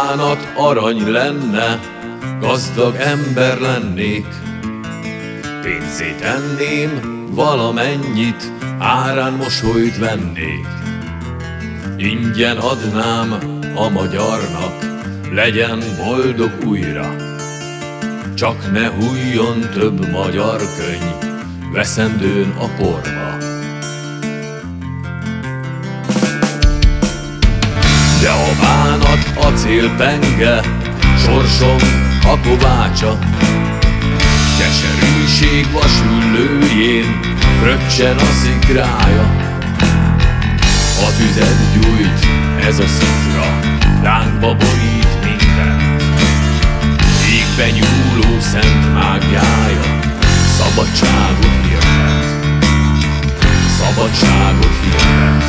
bánat arany lenne, gazdag ember lennék. Pénzét enném valamennyit, árán mosolyt vennék. Ingyen adnám a magyarnak, legyen boldog újra. Csak ne hújjon több magyar könyv veszendőn a porba. De a bánat acélpenge, sorsom a kovácsa. Keserűség vasüllőjén fröccsen a szikrája. A tüzet gyújt ez a szikra, lángba borít mindent. Égbe nyúló szent mágiája szabadságot hirdet. Szabadságot hirdet.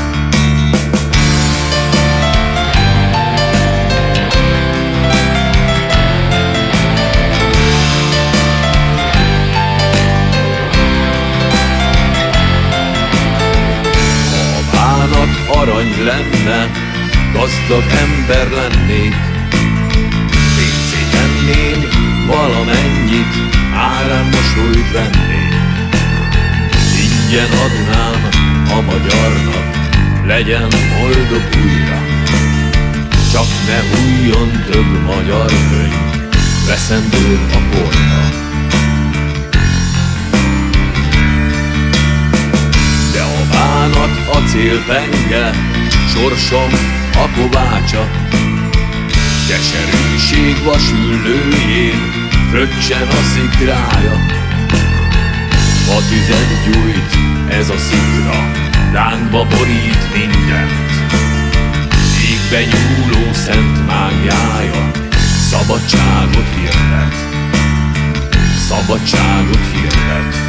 Arany lenne, gazdag ember lennék. Pénzét enném valamennyit, árán mosolyt vennék. Ingyen adnám a magyarnak, legyen boldog újra. Csak ne hújjon több magyar könyv veszendőn a porba. De a bánat acélpenge, sorsom a kovácsa. Keserűség vasüllőjén fröccsen a szikrája. A tüzet gyújt ez a szikra, lángba borít mindent. Égbe nyúló szent mágiája szabadságot hirdet. Szabadságot hirdet.